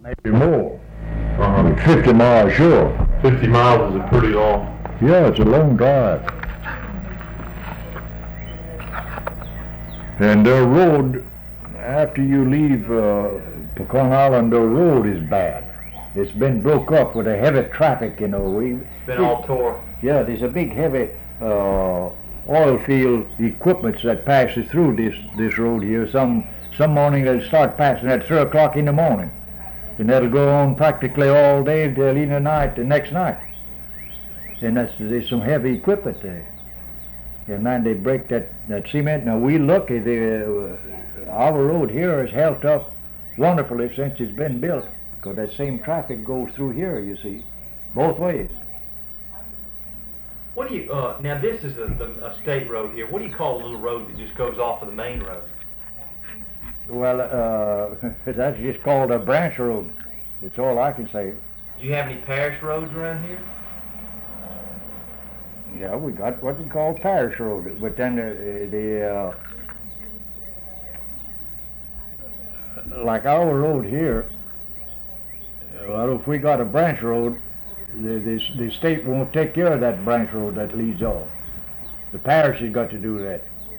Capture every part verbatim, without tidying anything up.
maybe more. Uh-huh. fifty miles sure. fifty miles is a pretty long. Yeah, it's a long drive. And the road, after you leave uh, Pecan Island, the road is bad. It's been broke up with a heavy traffic, you know. We, It's been all tore. Yeah, there's a big heavy uh, oil field equipment that passes through this, this road here. Some some morning they'll start passing at three o'clock in the morning. And that'll go on practically all day until in the night, the next night. And that's, there's some heavy equipment there. And man, they break that, that cement. Now we look at the, uh, our road here has held up wonderfully since it's been built. Because that same traffic goes through here, you see, both ways. What do you, uh, now this is a, the, a state road here. What do you call a little road that just goes off of the main road? Well, uh, that's just called a branch road. That's all I can say. Do you have any parish roads around here? Yeah, we got what we call parish road, but then the, the uh, like our road here, well, if we got a branch road, the, the, the state won't take care of that branch road that leads off. The parish has got to do that.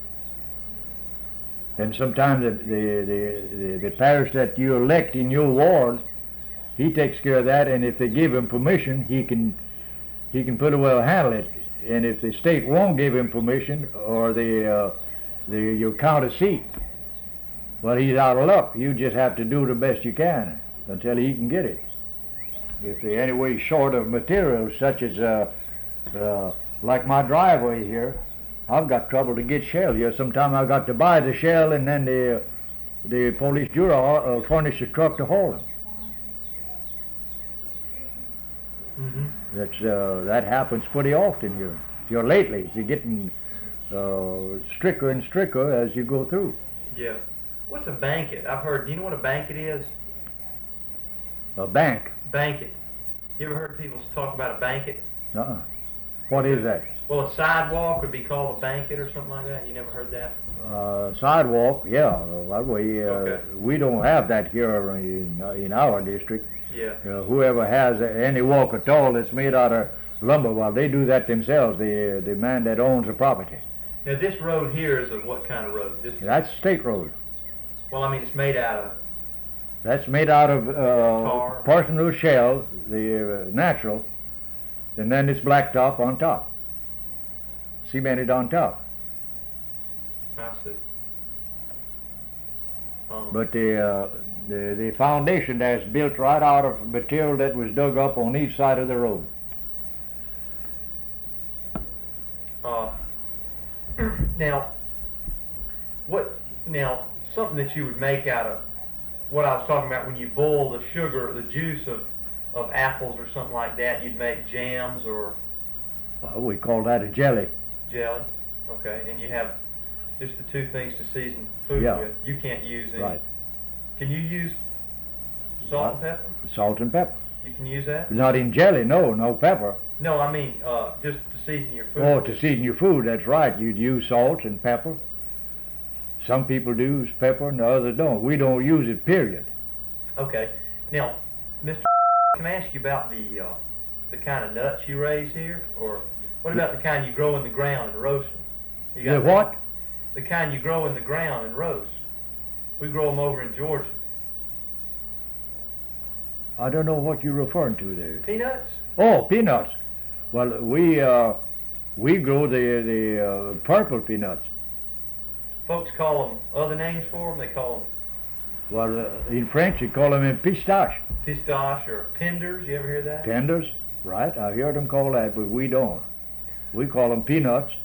And sometimes the, the, the, the, the parish that you elect in your ward, he takes care of that, and if they give him permission, he can he can pretty well handle it. And if the state won't give him permission, or the, uh, the your county seat, well, he's out of luck. You just have to do the best you can until he can get it. If they're any way short of materials, such as uh, uh, like my driveway here, I've got trouble to get shell here. Sometimes I've got to buy the shell, and then the the police bureau uh, furnish a truck to haul them. Mm-hmm. That's uh, that happens pretty often here. Here lately, it's getting uh, stricter and stricter as you go through. Yeah. What's a banquet? I've heard. Do you know what a banquet is? A bank? Banquet. You ever heard people talk about a banquet? Uh-uh. What is that? Well, a sidewalk would be called a banquet or something like that. You never heard that? Uh, sidewalk, yeah. Well, we uh, Okay. we don't have that here in in our district. Yeah. Uh, whoever has any walk at all that's made out of lumber, well, they do that themselves. The the man that owns the property. Now this road here is a what kind of road? This. That's state road. Well, I mean, it's made out of. That's made out of uh, Tar. personal shell, the uh, natural, and then it's blacktop on top, cemented on top. I see. Um, But the, uh, the the foundation that's built right out of material that was dug up on each side of the road. Uh, now, what? Now, something that you would make out of what I was talking about when you boil the sugar, the juice of of apples or something like that. You'd make jams or Well, we call that a jelly. jelly. Okay, and you have just the two things to season food Yeah. with. You can't use any. Right. Can you use salt and pepper? Salt and pepper. You can use that? Not in jelly, no, no pepper. No, I mean uh, just to season your food. Oh, with. to season your food, that's right. You'd use salt and pepper. Some people do use pepper and the others don't. We don't use it, period. Okay. Now, Mister Can I ask you about the uh, the kind of nuts you raise here, or what about the kind you grow in the ground and roast them? You The that? what? The kind you grow in the ground and roast. We grow them over in Georgia. I don't know what you're referring to there. Peanuts? Oh, peanuts. Well, we uh, we grow the the uh, purple peanuts. Folks call them other names for them. They call them Well, uh, in French, you call them pistache. pistache or penders. You ever hear that? Tenders, right? I heard them call that, but we don't. We call them peanuts.